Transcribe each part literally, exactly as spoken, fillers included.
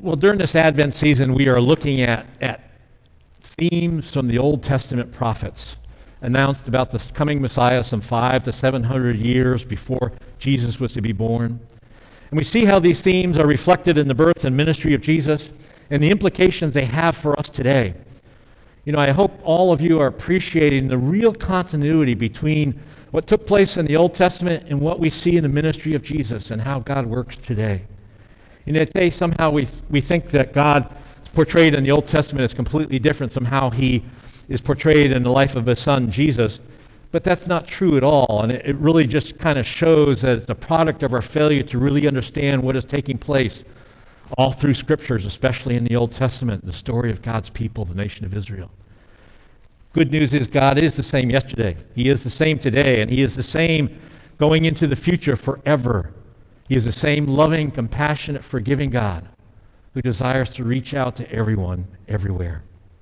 well, during this Advent season, we are looking at, at themes from the Old Testament prophets announced about the coming Messiah some five to seven hundred years before Jesus was to be born. And we see how these themes are reflected in the birth and ministry of Jesus and the implications they have for us today. You know, I hope all of you are appreciating the real continuity between what took place in the Old Testament and what we see in the ministry of Jesus and how God works today. You know, today somehow we we think that God is portrayed in the Old Testament as completely different from how he is portrayed in the life of his son, Jesus. But that's not true at all, and it, it really just kind of shows that it's a product of our failure to really understand what is taking place all through Scriptures, especially in the Old Testament, the story of God's people, the nation of Israel. Good news is God is the same yesterday. He is the same today, and he is the same going into the future forever. He is the same loving, compassionate, forgiving God who desires to reach out to everyone, everywhere.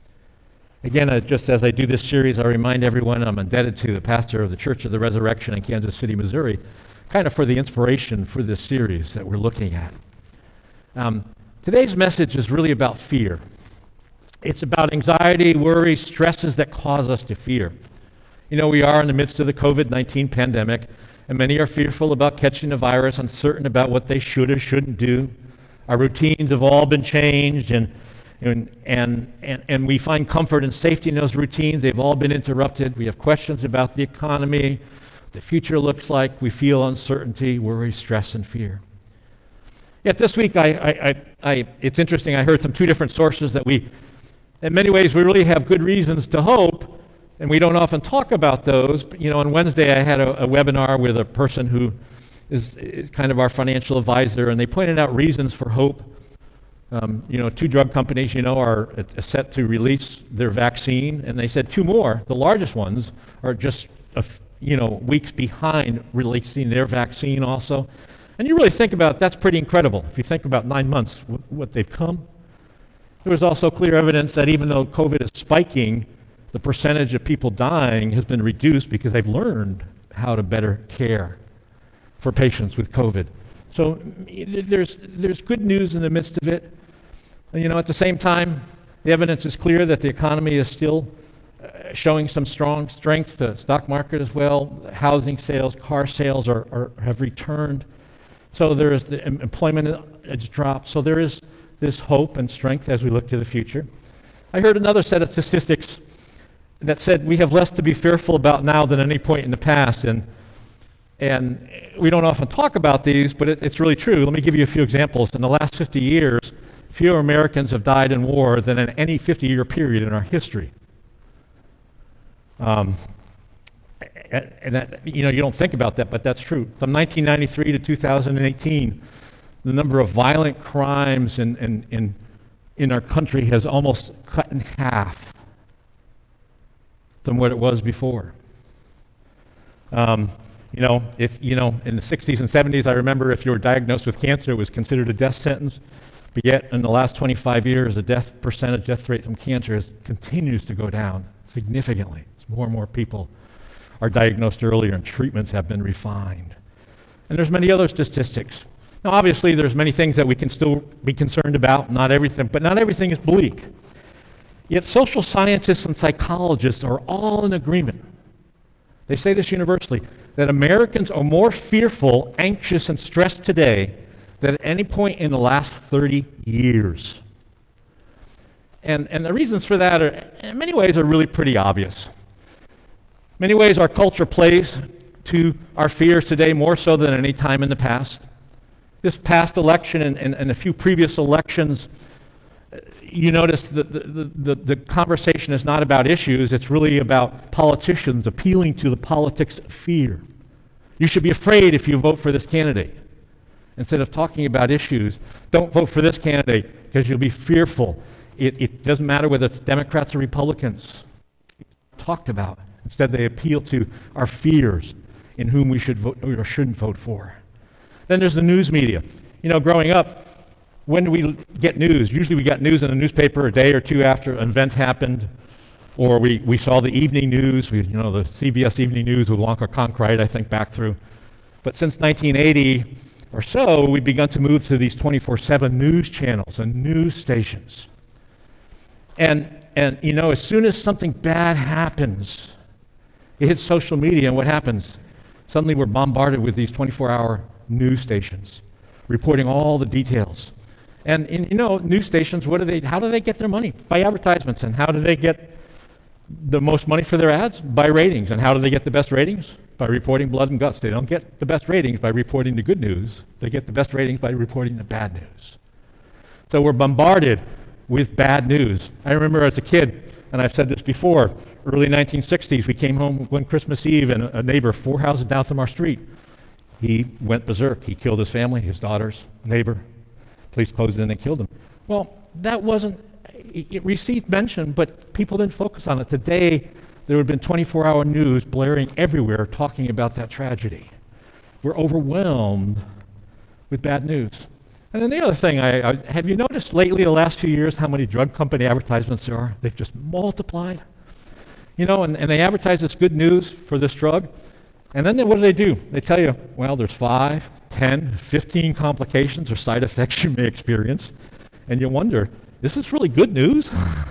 Again, uh, just as I do this series, I remind everyone I'm indebted to the pastor of the Church of the Resurrection in Kansas City, Missouri, kind of for the inspiration for this series that we're looking at. Um, today's message is really about fear. It's about anxiety, worry, stresses that cause us to fear. You know, we are in the midst of the covid nineteen pandemic, and many are fearful about catching the virus, uncertain about what they should or shouldn't do. Our routines have all been changed, and And, and, and, and we find comfort and safety in those routines. They've all been interrupted. We have questions about the economy, what the future looks like. We feel uncertainty, worry, stress, and fear. Yet this week, I, I, I, I, it's interesting, I heard from two different sources that we, in many ways, we really have good reasons to hope, and we don't often talk about those. But, you know, on Wednesday, I had a, a webinar with a person who is, is kind of our financial advisor, and they pointed out reasons for hope. Um, you know, two drug companies, you know, are uh, set to release their vaccine, and they said two more, the largest ones, are just, a f- you know, weeks behind releasing their vaccine also. And you really think about it, that's pretty incredible. If you think about nine months, w- what they've come. There was also clear evidence that even though COVID is spiking, the percentage of people dying has been reduced because they've learned how to better care for patients with COVID. So there's there's good news in the midst of it. And, you know, at the same time, the evidence is clear that the economy is still uh, showing some strong strength. The stock market as well, housing sales, car sales are, are have returned. So there is the employment has dropped. So there is this hope and strength as we look to the future. I heard another set of statistics that said we have less to be fearful about now than any point in the past. And And we don't often talk about these, but it, it's really true. Let me give you a few examples. In the last fifty years, fewer Americans have died in war than in any fifty-year period in our history. Um, and, and that, you know, you don't think about that, but that's true. From nineteen ninety-three to two thousand eighteen, the number of violent crimes in, in, in, in our country has almost cut in half from what it was before. Um, You know, if you know, in the sixties and seventies, I remember if you were diagnosed with cancer, it was considered a death sentence. But yet, in the last twenty-five years, the death percentage, death rate from cancer has, continues to go down significantly. As more and more people are diagnosed earlier, and treatments have been refined. And there's many other statistics. Now, obviously, there's many things that we can still be concerned about. Not everything, but not everything is bleak. Yet, social scientists and psychologists are all in agreement. They say this universally, that Americans are more fearful, anxious, and stressed today than at any point in the last thirty years. And, and the reasons for that are, in many ways, are really pretty obvious. In many ways, our culture plays to our fears today more so than any time in the past. This past election and, and, and a few previous elections, you notice that the, the, the, the conversation is not about issues, it's really about politicians appealing to the politics of fear. You should be afraid if you vote for this candidate. Instead of talking about issues, don't vote for this candidate because you'll be fearful. It, it doesn't matter whether it's Democrats or Republicans. Talked about. Instead, they appeal to our fears in whom we should vote or shouldn't vote for. Then there's the news media. You know, growing up, when do we get news? Usually we got news in the newspaper a day or two after an event happened, or we, we saw the evening news, we, you know, the C B S Evening News with Wonka Conkright, I think, back through. But since nineteen eighty, or so, we've begun to move to these twenty-four seven news channels and news stations. And, and you know, as soon as something bad happens, it hits social media, and what happens? Suddenly we're bombarded with these twenty-four hour news stations reporting all the details. And, and you know, news stations, what do they, how do they get their money? By advertisements. And how do they get the most money for their ads? By ratings. And how do they get the best ratings? By reporting blood and guts. They don't get the best ratings by reporting the good news. They get the best ratings by reporting the bad news. So we're bombarded with bad news. I remember as a kid, and I've said this before, early nineteen sixties, we came home one Christmas Eve, and a neighbor four houses down from our street, he went berserk. He killed his family, his daughters, neighbor. Police closed in and killed him. Well, that wasn't, it received mention, but people didn't focus on it. Today, there would have been twenty-four hour news blaring everywhere talking about that tragedy. We're overwhelmed with bad news. And then the other thing, I, I, have you noticed lately, the last few years, how many drug company advertisements there are? They've just multiplied. You know, and, and they advertise this good news for this drug, and then they, what do they do? They tell you, well, there's five, ten, fifteen complications or side effects you may experience, and you wonder, is this really good news?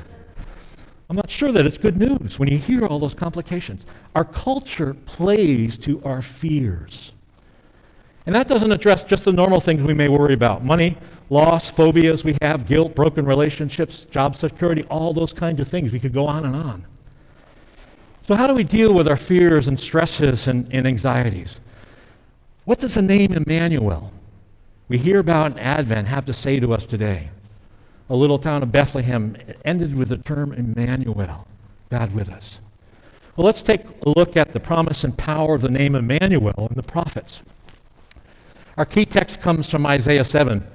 I'm not sure that it's good news when you hear all those complications. Our culture plays to our fears. And that doesn't address just the normal things we may worry about. Money, loss, phobias we have, guilt, broken relationships, job security, all those kinds of things. We could go on and on. So how do we deal with our fears and stresses and, and anxieties? What does the name Emmanuel, we hear about in Advent, have to say to us today? A little town of Bethlehem ended with the term Emmanuel, God with us. Well, let's take a look at the promise and power of the name Emmanuel in the prophets. Our key text comes from Isaiah seven.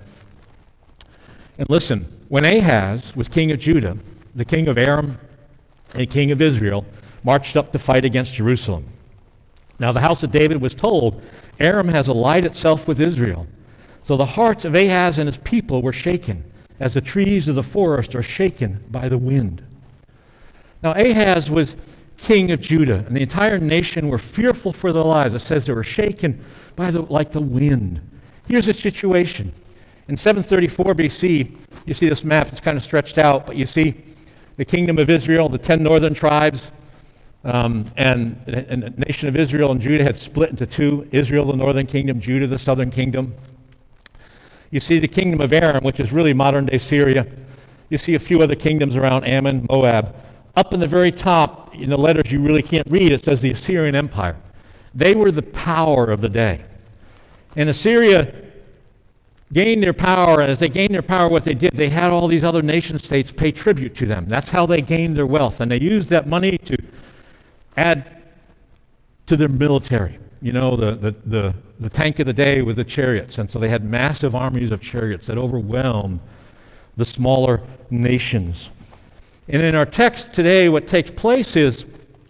And listen, when Ahaz was king of Judah, the king of Aram and king of Israel marched up to fight against Jerusalem. Now the house of David was told, Aram has allied itself with Israel. So the hearts of Ahaz and his people were shaken, as the trees of the forest are shaken by the wind. Now Ahaz was king of Judah, and the entire nation were fearful for their lives. It says they were shaken by the, like the wind. Here's the situation. In seven thirty-four B C, you see this map, it's kind of stretched out, but you see the kingdom of Israel, the ten northern tribes, um, and, and the nation of Israel and Judah had split into two, Israel, the northern kingdom, Judah, the southern kingdom. You see the kingdom of Aram, which is really modern-day Syria. You see a few other kingdoms around Ammon, Moab. Up in the very top, in the letters you really can't read, it says the Assyrian Empire. They were the power of the day. And Assyria gained their power, and as they gained their power, what they did, they had all these other nation-states pay tribute to them. That's how they gained their wealth. And they used that money to add to their military. You know, the, the, the, the tank of the day with the chariots. And so they had massive armies of chariots that overwhelmed the smaller nations. And in our text today, what takes place is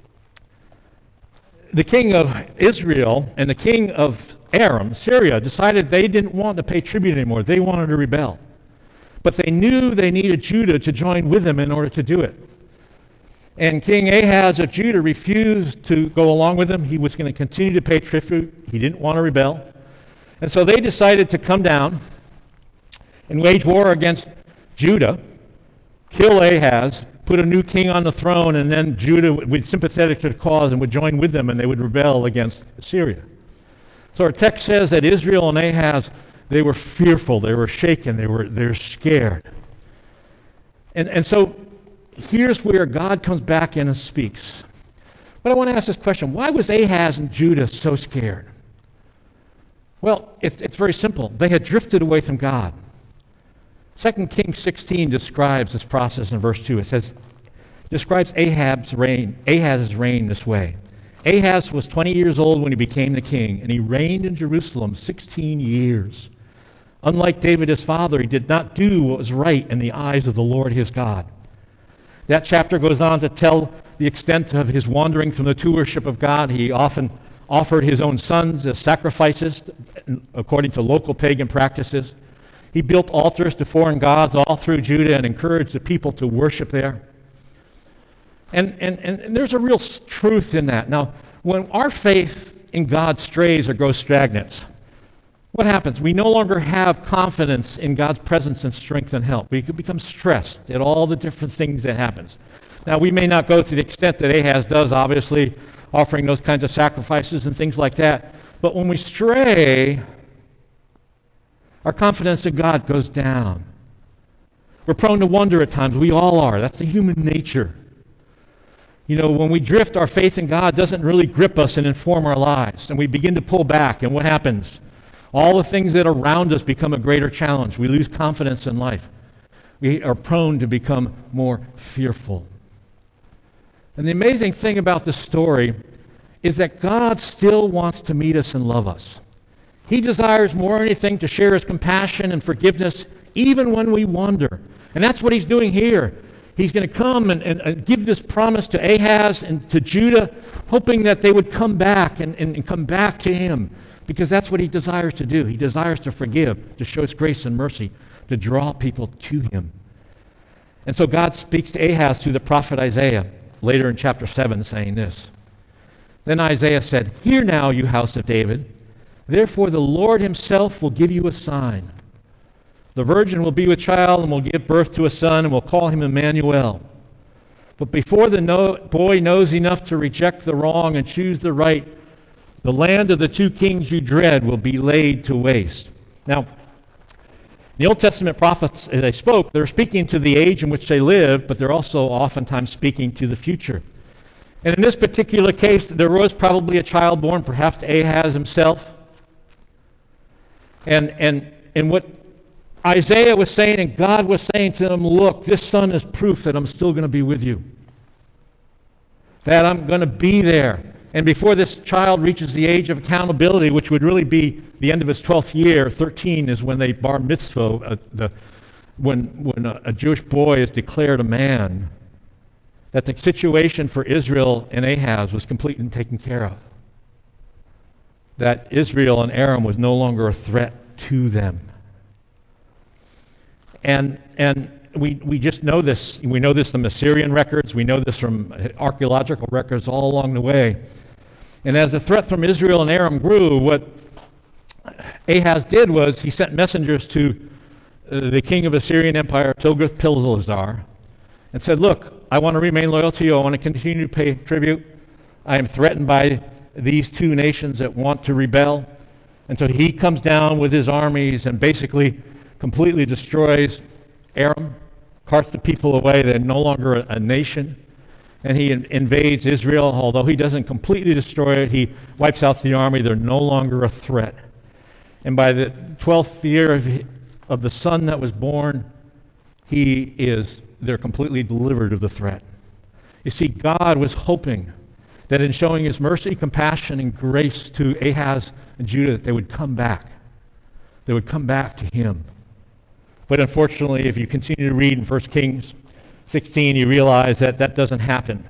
the king of Israel and the king of Aram, Syria, decided they didn't want to pay tribute anymore. They wanted to rebel. But they knew they needed Judah to join with them in order to do it. And King Ahaz of Judah refused to go along with them. He was going to continue to pay tribute. He didn't want to rebel. And so they decided to come down and wage war against Judah, kill Ahaz, put a new king on the throne, and then Judah would be sympathetic to the cause and would join with them, and they would rebel against Syria. So our text says that Israel and Ahaz, they were fearful, they were shaken, they were they're scared. And, and so here's where God comes back in and speaks. But I want to ask this question. Why was Ahaz and Judah so scared? Well, it, it's very simple. They had drifted away from God. Second Kings sixteen describes this process in verse two. It says, describes Ahab's reign, Ahaz's reign this way. Ahaz was twenty years old when he became the king, and he reigned in Jerusalem sixteen years. Unlike David his father, he did not do what was right in the eyes of the Lord his God. That chapter goes on to tell the extent of his wandering from the true worship of God. He often offered his own sons as sacrifices according to local pagan practices. He built altars to foreign gods all through Judah and encouraged the people to worship there. And, and, and there's a real truth in that. Now, when our faith in God strays or goes stagnant, what happens? We no longer have confidence in God's presence and strength and help. We could become stressed at all the different things that happens. Now, we may not go to the extent that Ahaz does, obviously, offering those kinds of sacrifices and things like that. But when we stray, our confidence in God goes down. We're prone to wonder at times. We all are. That's the human nature. You know, when we drift, our faith in God doesn't really grip us and inform our lives. And we begin to pull back. And what happens? All the things that are around us become a greater challenge. We lose confidence in life. We are prone to become more fearful. And the amazing thing about this story is that God still wants to meet us and love us. He desires more than anything to share his compassion and forgiveness even when we wander. And that's what he's doing here. He's going to come and, and, and give this promise to Ahaz and to Judah, hoping that they would come back and, and, and come back to him, because that's what he desires to do. He desires to forgive, to show his grace and mercy, to draw people to him. And so God speaks to Ahaz through the prophet Isaiah, later in chapter seven, saying this. Then Isaiah said, "Hear now, you house of David. Therefore the Lord himself will give you a sign. The virgin will be with child and will give birth to a son and will call him Emmanuel. But before the no- boy knows enough to reject the wrong and choose the right, the land of the two kings you dread will be laid to waste." Now, the Old Testament prophets, as they spoke, they're speaking to the age in which they lived, but they're also oftentimes speaking to the future. And in this particular case, there was probably a child born, perhaps to Ahaz himself. And, and, and what Isaiah was saying and God was saying to him, look, this son is proof that I'm still going to be with you, that I'm going to be there. And before this child reaches the age of accountability, which would really be the end of his twelfth year, thirteen is when they bar mitzvah, uh, the, when, when a, a Jewish boy is declared a man, that the situation for Israel and Ahaz was completely taken care of. That Israel and Aram was no longer a threat to them. And and we we just know this. We know this from Assyrian records. We know this from archaeological records all along the way. And as the threat from Israel and Aram grew, what Ahaz did was he sent messengers to uh, the king of Assyrian Empire, Tiglath-Pileser, and said, look, I want to remain loyal to you. I want to continue to pay tribute. I am threatened by these two nations that want to rebel. And so he comes down with his armies and basically completely destroys Aram, carts the people away. They're no longer a, a nation. And he in, invades Israel. Although he doesn't completely destroy it, he wipes out the army. They're no longer a threat. And by the twelfth year of, of the son that was born, he is, they're completely delivered of the threat. You see, God was hoping that in showing his mercy, compassion, and grace to Ahaz and Judah, that they would come back. They would come back to him. But unfortunately, if you continue to read in First Kings sixteen, you realize that that doesn't happen.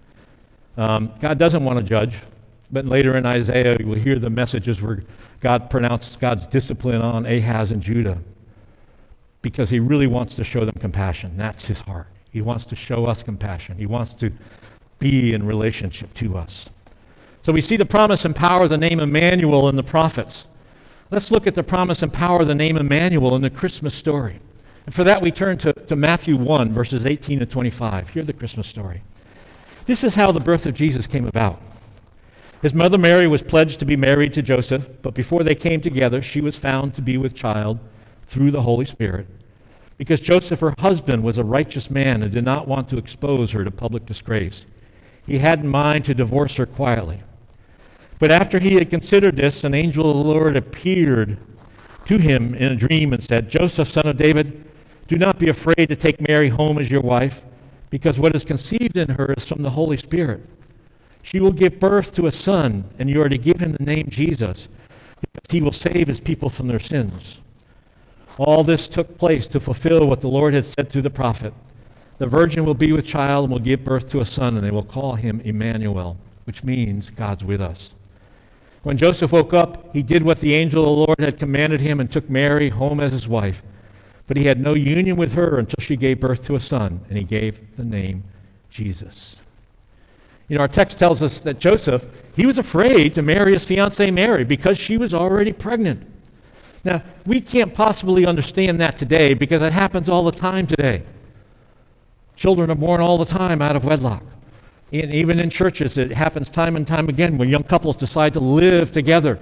Um, God doesn't want to judge, but later in Isaiah, you will hear the messages where God pronounced God's discipline on Ahaz and Judah because he really wants to show them compassion. That's his heart. He wants to show us compassion. He wants to be in relationship to us. So we see the promise and power of the name Emmanuel in the prophets. Let's look at the promise and power of the name Emmanuel in the Christmas story. And for that, we turn to, to Matthew one, verses eighteen to twenty-five. Hear the Christmas story. This is how the birth of Jesus came about. His mother Mary was pledged to be married to Joseph, but before they came together, she was found to be with child through the Holy Spirit, because Joseph, her husband, was a righteous man and did not want to expose her to public disgrace. He had in mind to divorce her quietly. But after he had considered this, an angel of the Lord appeared to him in a dream and said, Joseph, son of David, do not be afraid to take Mary home as your wife, because what is conceived in her is from the Holy Spirit. She will give birth to a son, and you are to give him the name Jesus, because he will save his people from their sins. All this took place to fulfill what the Lord had said through the prophet. The virgin will be with child and will give birth to a son, and they will call him Emmanuel, which means God's with us. When Joseph woke up, he did what the angel of the Lord had commanded him and took Mary home as his wife. But he had no union with her until she gave birth to a son, and he gave the name Jesus. You know, our text tells us that Joseph, he was afraid to marry his fiancée Mary because she was already pregnant. Now, we can't possibly understand that today because it happens all the time today. Children are born all the time out of wedlock. And even in churches, it happens time and time again when young couples decide to live together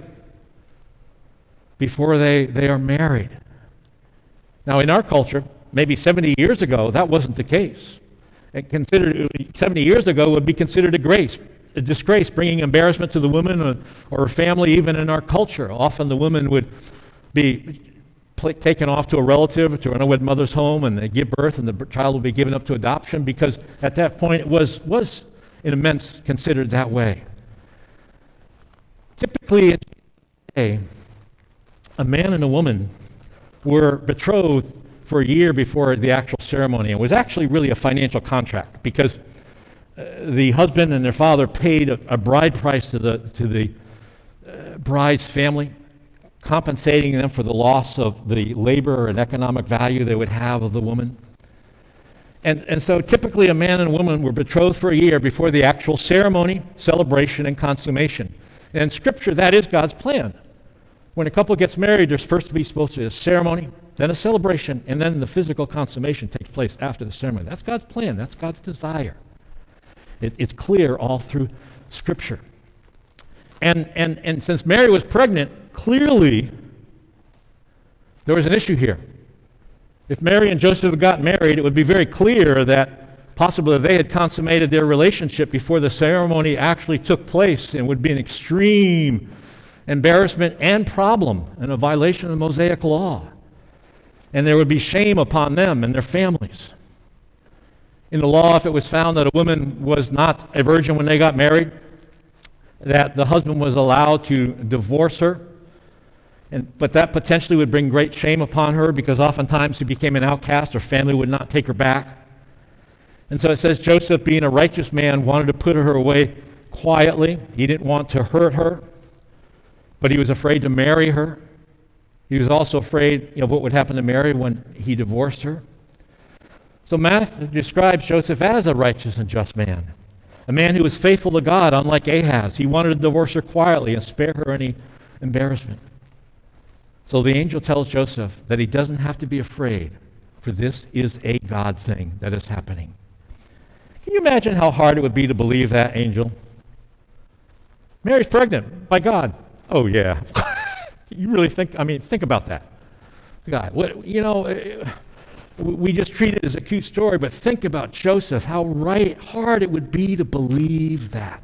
before they, they are married. Now, in our culture, maybe seventy years ago, that wasn't the case. It considered seventy years ago would be considered a grace, a disgrace, bringing embarrassment to the woman or, or her family, even in our culture. Often the woman would be pl- taken off to a relative, to an unwed mother's home, and they give birth, and the child will be given up to adoption because at that point it was, was in immense considered that way. Typically, today, a man and a woman were betrothed for a year before the actual ceremony. It was actually really a financial contract because uh, the husband and their father paid a, a bride price to the to the uh, bride's family, compensating them for the loss of the labor and economic value they would have of the woman. And, and so typically a man and a woman were betrothed for a year before the actual ceremony, celebration, and consummation. And in Scripture, that is God's plan. When a couple gets married, there's first to be supposed to be a ceremony, then a celebration, and then the physical consummation takes place after the ceremony. That's God's plan. That's God's desire. It, it's clear all through Scripture. And, and, and since Mary was pregnant, clearly there was an issue here. If Mary and Joseph had gotten married, it would be very clear that possibly they had consummated their relationship before the ceremony actually took place, and would be an extreme embarrassment and problem and a violation of the Mosaic law. And there would be shame upon them and their families. In the law, if it was found that a woman was not a virgin when they got married, that the husband was allowed to divorce her, and but that potentially would bring great shame upon her because oftentimes she became an outcast. Her family would not take her back. And so it says Joseph, being a righteous man, wanted to put her away quietly. He didn't want to hurt her, but he was afraid to marry her. He was also afraid of what would happen to Mary when he divorced her. So Matthew describes Joseph as a righteous and just man, a man who was faithful to God, unlike Ahaz. He wanted to divorce her quietly and spare her any embarrassment. So the angel tells Joseph that he doesn't have to be afraid, for this is a God thing that is happening. Can you imagine how hard it would be to believe that, angel? Mary's pregnant by God. Oh, yeah. You really think, I mean, think about that. God, what, you know, we just treat it as a cute story, but think about Joseph, how right, hard it would be to believe that.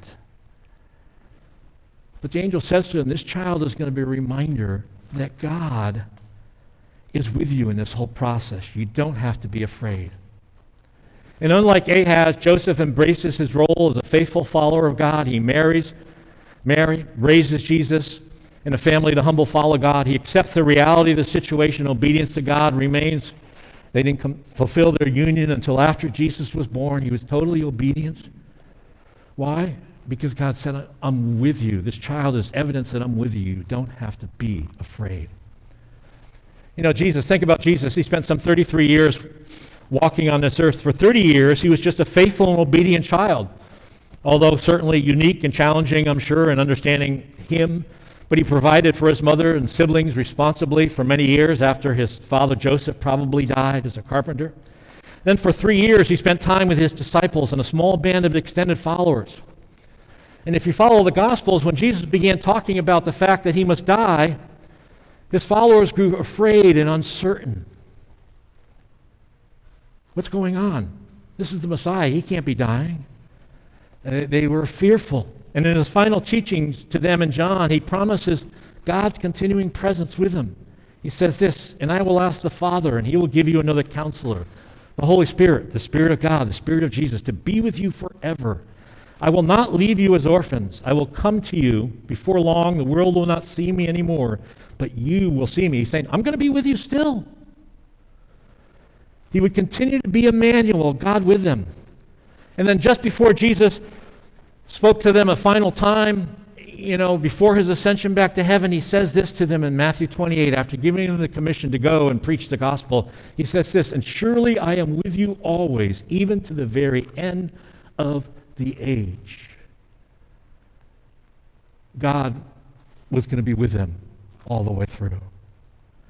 But the angel says to him, this child is going to be a reminder that God is with you in this whole process. You don't have to be afraid. And unlike Ahaz, Joseph embraces his role as a faithful follower of God. He marries Mary, raises Jesus in a family to humble follow God. He accepts the reality of the situation. Obedience to God remains. They didn't come, fulfill their union until after Jesus was born. He was totally obedient. Why? Because God said, I'm with you. This child is evidence that I'm with you. You don't have to be afraid. You know, Jesus, think about Jesus. He spent some thirty-three years walking on this earth. For thirty years, he was just a faithful and obedient child, although certainly unique and challenging, I'm sure, in understanding him. But he provided for his mother and siblings responsibly for many years after his father Joseph probably died as a carpenter. Then for three years, he spent time with his disciples and a small band of extended followers. And if you follow the Gospels, when Jesus began talking about the fact that he must die, his followers grew afraid and uncertain. What's going on? This is the Messiah. He can't be dying. And they were fearful. And in his final teachings to them in John, he promises God's continuing presence with them. He says this, and I will ask the Father, and he will give you another counselor, the Holy Spirit, the Spirit of God, the Spirit of Jesus, to be with you forever. I will not leave you as orphans. I will come to you before long. The world will not see me anymore, but you will see me. He's saying, I'm going to be with you still. He would continue to be Emmanuel, God with them. And then just before Jesus spoke to them a final time, you know, before his ascension back to heaven, he says this to them in Matthew twenty-eight, after giving them the commission to go and preach the gospel. He says this, and surely I am with you always, even to the very end of the age. God was going to be with them all the way through.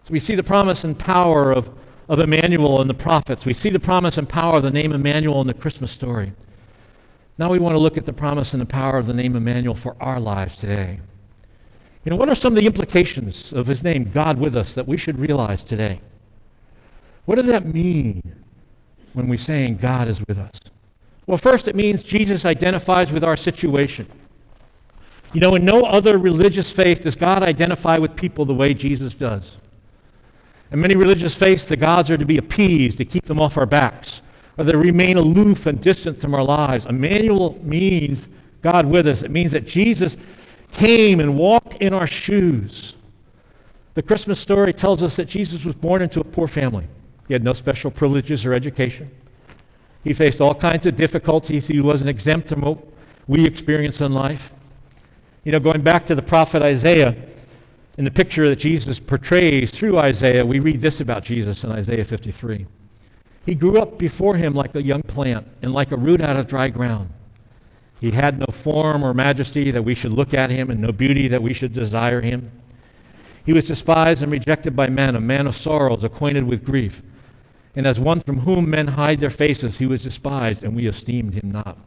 So we see the promise and power of, of Emmanuel in the prophets. We see the promise and power of the name Emmanuel in the Christmas story. Now we want to look at the promise and the power of the name Emmanuel for our lives today. You know, what are some of the implications of his name, God with us, that we should realize today? What does that mean when we're saying God is with us? Well, first, it means Jesus identifies with our situation. You know, in no other religious faith does God identify with people the way Jesus does. In many religious faiths, the gods are to be appeased, to keep them off our backs, or they remain aloof and distant from our lives. Emmanuel means God with us. It means that Jesus came and walked in our shoes. The Christmas story tells us that Jesus was born into a poor family. He had no special privileges or education. He faced all kinds of difficulties. He wasn't exempt from what we experience in life. You know, going back to the prophet Isaiah, in the picture that Jesus portrays through Isaiah, we read this about Jesus in Isaiah fifty-three. He grew up before him like a young plant and like a root out of dry ground. He had no form or majesty that we should look at him, and no beauty that we should desire him. He was despised and rejected by men, a man of sorrows, acquainted with grief. And as one from whom men hide their faces, he was despised, and we esteemed him not.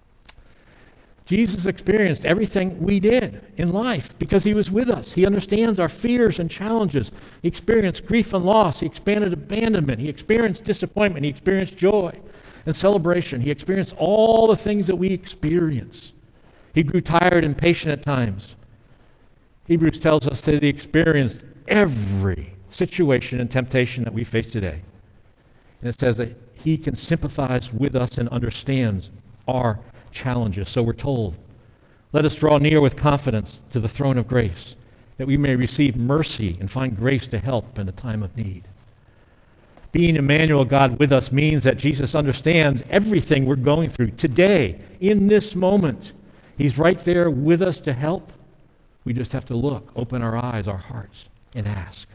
Jesus experienced everything we did in life because he was with us. He understands our fears and challenges. He experienced grief and loss. He experienced abandonment. He experienced disappointment. He experienced joy and celebration. He experienced all the things that we experience. He grew tired and patient at times. Hebrews tells us that he experienced every situation and temptation that we face today. And it says that he can sympathize with us and understands our challenges. So we're told, let us draw near with confidence to the throne of grace, that we may receive mercy and find grace to help in a time of need. Being Emmanuel, God with us, means that Jesus understands everything we're going through today, in this moment. He's right there with us to help. We just have to look, open our eyes, our hearts, and ask.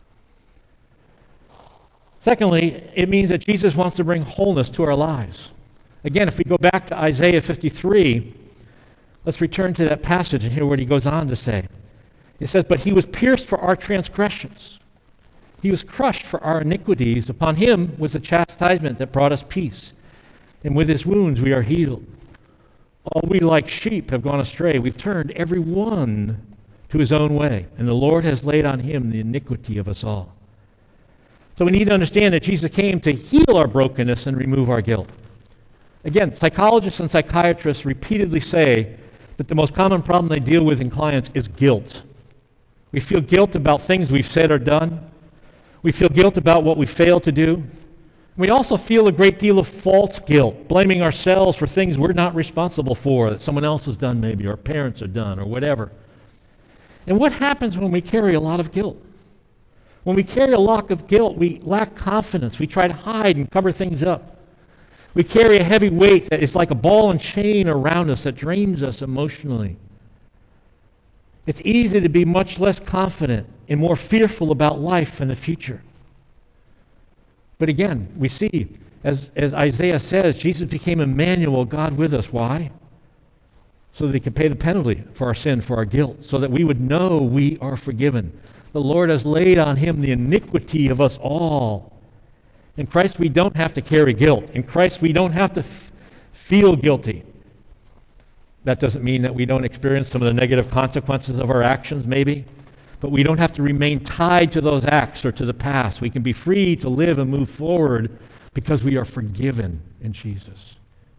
Secondly, it means that Jesus wants to bring wholeness to our lives. Again, if we go back to Isaiah fifty-three, let's return to that passage and hear what he goes on to say. It says, but he was pierced for our transgressions. He was crushed for our iniquities. Upon him was the chastisement that brought us peace. And with his wounds we are healed. All we like sheep have gone astray. We've turned every one to his own way. And the Lord has laid on him the iniquity of us all. So we need to understand that Jesus came to heal our brokenness and remove our guilt. Again, psychologists and psychiatrists repeatedly say that the most common problem they deal with in clients is guilt. We feel guilt about things we've said or done. We feel guilt about what we failed to do. We also feel a great deal of false guilt, blaming ourselves for things we're not responsible for, that someone else has done maybe, or our parents have done, or whatever. And what happens when we carry a lot of guilt? When we carry a lot of guilt, we lack confidence. We try to hide and cover things up. We carry a heavy weight that is like a ball and chain around us that drains us emotionally. It's easy to be much less confident and more fearful about life and the future. But again, we see, as, as Isaiah says, Jesus became Emmanuel, God with us. Why? So that he could pay the penalty for our sin, for our guilt, so that we would know we are forgiven. The Lord has laid on him the iniquity of us all. In Christ, we don't have to carry guilt. In Christ, we don't have to f- feel guilty. That doesn't mean that we don't experience some of the negative consequences of our actions, maybe. But we don't have to remain tied to those acts or to the past. We can be free to live and move forward because we are forgiven in Jesus.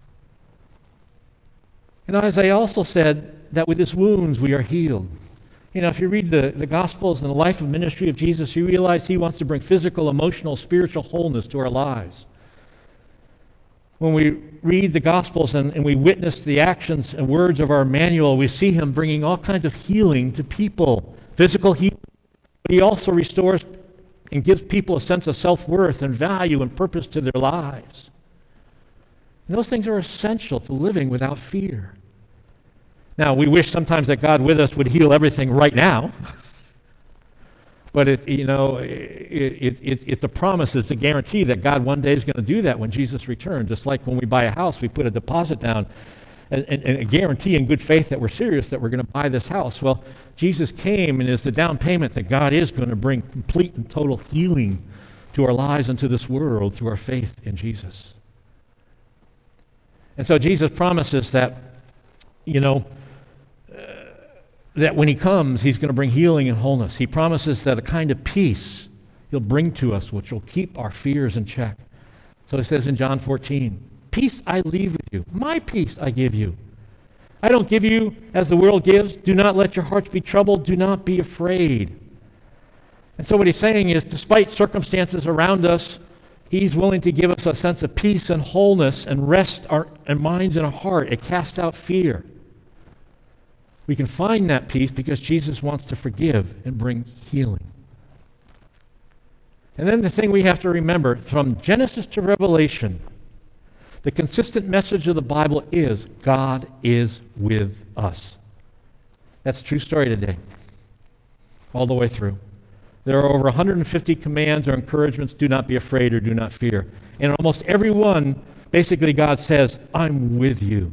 And Isaiah also said that with his wounds we are healed. You know, if you read the, the Gospels and the life and ministry of Jesus, you realize he wants to bring physical, emotional, spiritual wholeness to our lives. When we read the Gospels and, and we witness the actions and words of our Emmanuel, we see him bringing all kinds of healing to people, physical healing, but he also restores and gives people a sense of self-worth and value and purpose to their lives. And those things are essential to living without fear. Now, we wish sometimes that God with us would heal everything right now. But if, you know, it, it, it, it's the promise, it's the guarantee that God one day is going to do that when Jesus returns. Just like when we buy a house, we put a deposit down and, and, and a guarantee in good faith that we're serious that we're going to buy this house. Well, Jesus came and is the down payment that God is going to bring complete and total healing to our lives and to this world through our faith in Jesus. And so Jesus promises that, you know, uh, that when he comes, he's going to bring healing and wholeness. He promises that a kind of peace he'll bring to us, which will keep our fears in check. So he says in John fourteen, peace I leave with you. My peace I give you. I don't give you as the world gives. Do not let your hearts be troubled. Do not be afraid. And so what he's saying is, despite circumstances around us, he's willing to give us a sense of peace and wholeness and rest our, our minds and our heart. It casts out fear. We can find that peace because Jesus wants to forgive and bring healing. And then the thing we have to remember, from Genesis to Revelation, the consistent message of the Bible is God is with us. That's a true story today, all the way through. There are over one hundred fifty commands or encouragements, do not be afraid or do not fear. And in almost every one, basically God says, I'm with you.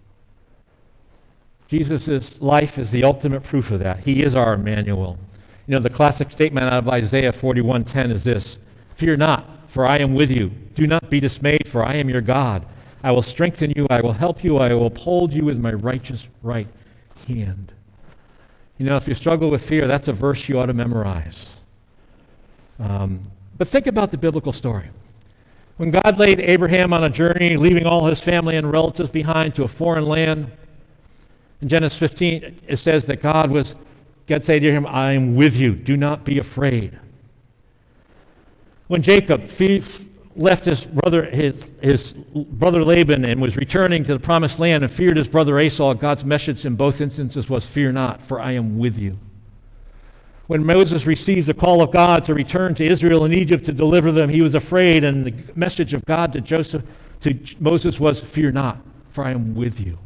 Jesus' life is the ultimate proof of that. He is our Emmanuel. You know, the classic statement out of Isaiah forty-one ten is this, fear not, for I am with you. Do not be dismayed, for I am your God. I will strengthen you, I will help you, I will uphold you with my righteous right hand. You know, if you struggle with fear, that's a verse you ought to memorize. Um, but think about the biblical story. When God laid Abraham on a journey, leaving all his family and relatives behind to a foreign land, in Genesis fifteen, it says that God was, God said to him, I am with you, do not be afraid. When Jacob left his brother, his, his brother Laban and was returning to the promised land and feared his brother Esau, God's message in both instances was, fear not, for I am with you. When Moses receives the call of God to return to Israel and Egypt to deliver them, he was afraid, and the message of God to Joseph, to Moses was, fear not, for I am with you.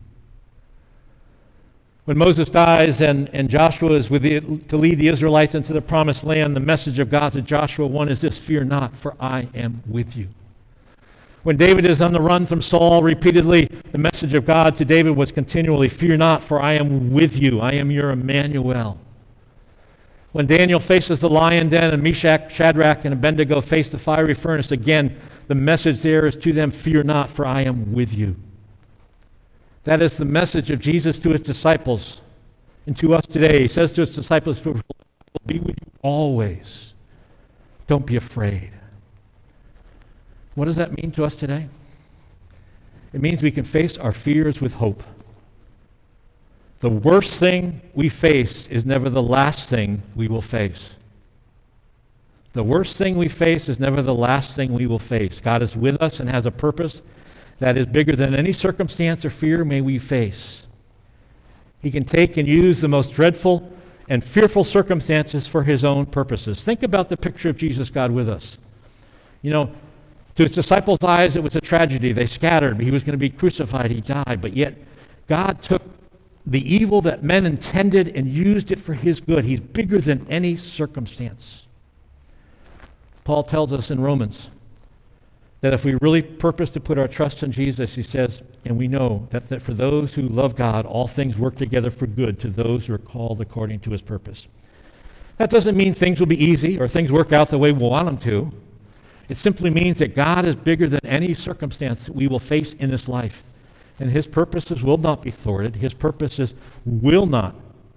When Moses dies and, and Joshua is with the, to lead the Israelites into the promised land, the message of God to Joshua one is this, fear not, for I am with you. When David is on the run from Saul repeatedly, the message of God to David was continually, fear not, for I am with you. I am your Emmanuel. When Daniel faces the lion den and Meshach, Shadrach, and Abednego face the fiery furnace, again, the message there is to them, fear not, for I am with you. That is the message of Jesus to his disciples and to us today. He says to his disciples, I will be with you always. Don't be afraid. What does that mean to us today? It means we can face our fears with hope. The worst thing we face is never the last thing we will face. The worst thing we face is never the last thing we will face. God is with us and has a purpose that is bigger than any circumstance or fear may we face. He can take and use the most dreadful and fearful circumstances for his own purposes. Think about the picture of Jesus, God with us. You know, to his disciples' eyes, it was a tragedy. They scattered. He was going to be crucified. He died. But yet, God took the evil that men intended and used it for his good. He's bigger than any circumstance. Paul tells us in Romans that if we really purpose to put our trust in Jesus, he says, and we know that, that for those who love God, all things work together for good to those who are called according to his purpose. That doesn't mean things will be easy or things work out the way we want them to. It simply means that God is bigger than any circumstance that we will face in this life. And his purposes will not be thwarted. His purposes will not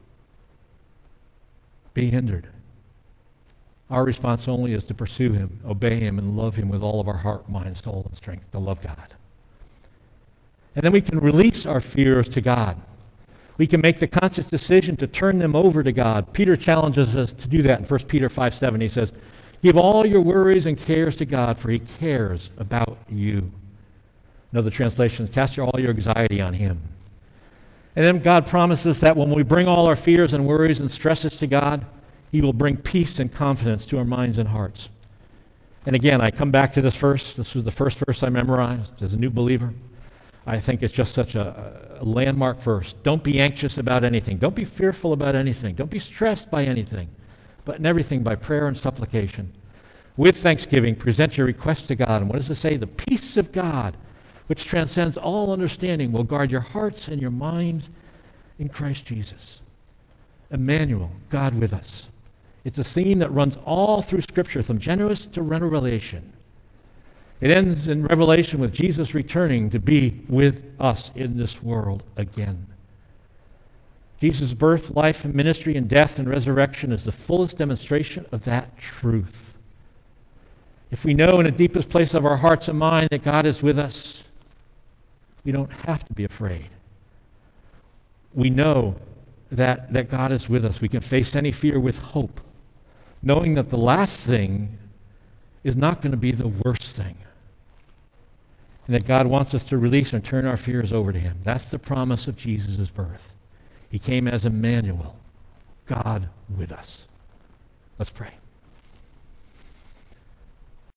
be hindered. Our response only is to pursue him, obey him, and love him with all of our heart, mind, soul, and strength, to love God. And then we can release our fears to God. We can make the conscious decision to turn them over to God. Peter challenges us to do that in First Peter five seven. He says, give all your worries and cares to God, for he cares about you. Another translation, cast all your anxiety on him. And then God promises that when we bring all our fears and worries and stresses to God, he will bring peace and confidence to our minds and hearts. And again, I come back to this verse. This was the first verse I memorized as a new believer. I think it's just such a, a landmark verse. Don't be anxious about anything. Don't be fearful about anything. Don't be stressed by anything. But in everything, by prayer and supplication. With thanksgiving, present your request to God. And what does it say? The peace of God, which transcends all understanding, will guard your hearts and your minds in Christ Jesus. Emmanuel, God with us. It's a theme that runs all through Scripture, from Genesis to Revelation. It ends in Revelation with Jesus returning to be with us in this world again. Jesus' birth, life, and ministry, and death and resurrection is the fullest demonstration of that truth. If we know in the deepest place of our hearts and mind that God is with us, we don't have to be afraid. We know that, that God is with us. We can face any fear with hope, knowing that the last thing is not going to be the worst thing, and that God wants us to release and turn our fears over to Him. That's the promise of Jesus' birth. He came as Emmanuel, God with us. Let's pray.